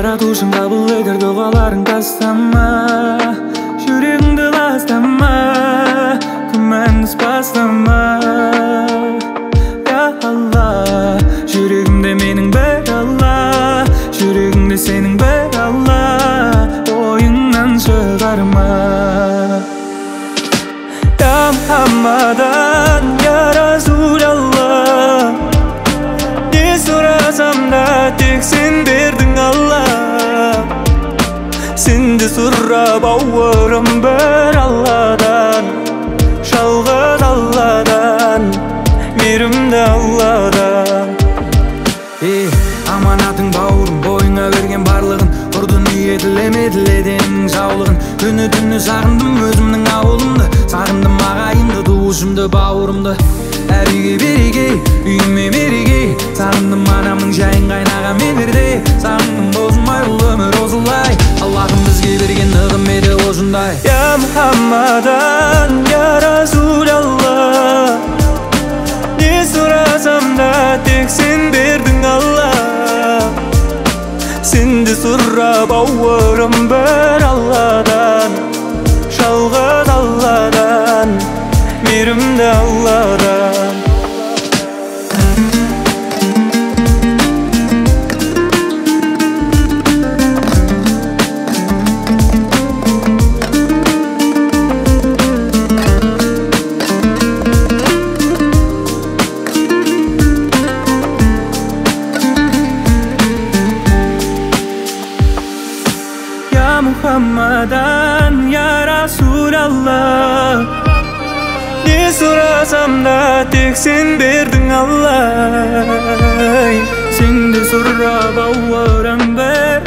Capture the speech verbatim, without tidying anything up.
жаратушың кабыл етер дұғаларың тастама, жүрегіңді ластама, күмәнсіз бастама. Я Алла, жүрегімде менің бір Алла, жүрегіңде сенің бір Алла, ойыңнан шығарма. Я Мухаммадан, я Расулалла, не сұрасам да тек сен бердің Алла. Сенді сұрап ауырым бір Алладан, жалғыз Алладан, мейірімді Алладан. Ей, аманатың бауырым, бойыңа берген барлығын, ұрдың үйе тілеме тіледен жаулығын. Күні түні сағындым өзімнің ауылымды, сағындым ағайынды, туышымды, бауырымды. Әр үйге береке, үйіме мереке, сағындым анамның жайын қайнаған мекерде. Сағындым бозылмай бұл өмір осылай, Аллахым бізге берген нығым еді осындай. Я Мухаммадан, я Расулалла, не сұрасам да тек сен бердің Алла. Сенді сұрап ауырым бір Алладан, жалғыз Алладан, мейірімді Алладан. Ya Muhammadan, ya Rasulallah, ne сұрасам да тек сен бердің Алла. Сенді сұрап ауырым бір